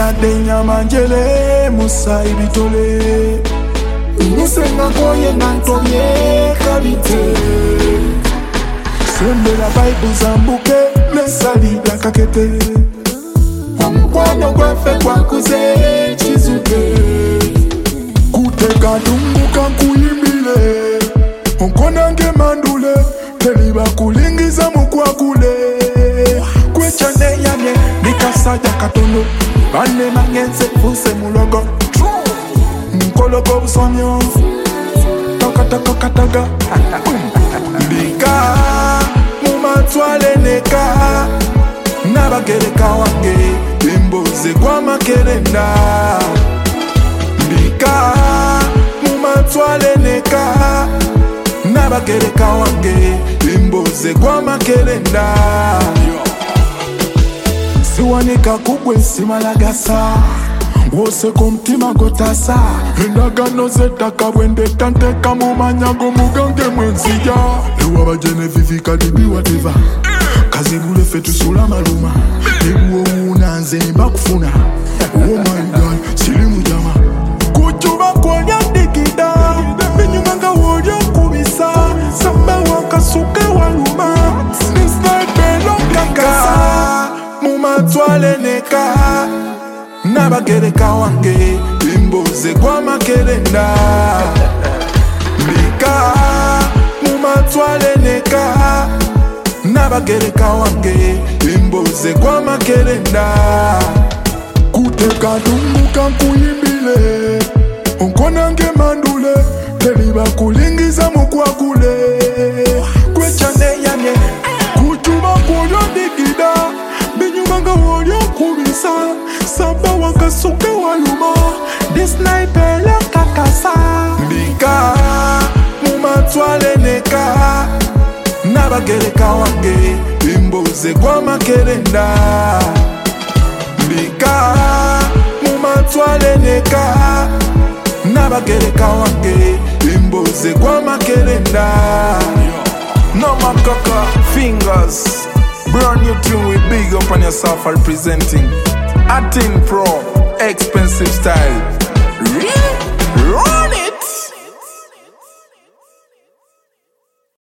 yadde nyamanjele musa ibitole Nisenga koye nantonye kabite Sembela Bible zambuke nesalida kakete Omukwano gwafe gwakuze kizuke Kuteka tumbuka kuyimbile Onkonange mandule Teliba kulingiza mukwakule Kwechane yamye Nikasaja katono Bane mangense fuse mulogo Mkoloko busonyo Tokataga Lika Mumatwale neka Nabagereka wange Imboze kwa makerenda Lika Mumatwale neka Nabagereka wange Imboze kwa makerenda Siwanika kubwe simalagasa Wose kumtima gotasa Endagano zetaka wende tante kamu manyago mugange mwenzija Ewa bajene vivika dibi whatever Kazi bule fetu sula maluma Ebu unanze nimba kufuna Oh my god, silimu jama Kuchuba kwa digida Binyumanga wodio kubisa Samba wakasuke waluma Nisnaipe kakasa Mumatwale neka Nabagereka wange Imboze kwa makerenda Lika Mumatwale neka Nabagereka wange Imboze kwa makerenda Kuteka tumbuka kuyimbile Onkonange mandule Teliba kulingiza mukwakule Kwechane yamye Kuchuma kuyo digida Binyumanga woyo kubisa Saba wakasuke waluma This night pele kakasa Lika Mumatwale neka Nabagereka wange Imboze kwa makerenda Lika Mumatwale neka Nabagereka wange Imboze kwa makerenda No makaka fingers. Brand new tune with big up on yourself representing Atin Pro, expensive style. Really?